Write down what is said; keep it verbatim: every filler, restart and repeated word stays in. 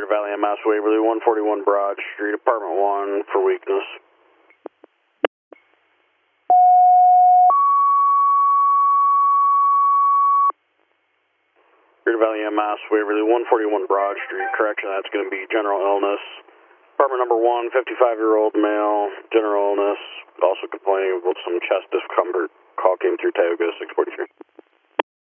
Valley M S Waverly, one forty-one Broad Street, apartment one for weakness. Greater Valley M S Waverly, one forty-one Broad Street, correction, that's going to be general illness. Apartment number one, fifty-five-year-old male, general illness, also complaining about some chest discomfort. Call came through Tioga six forty-three.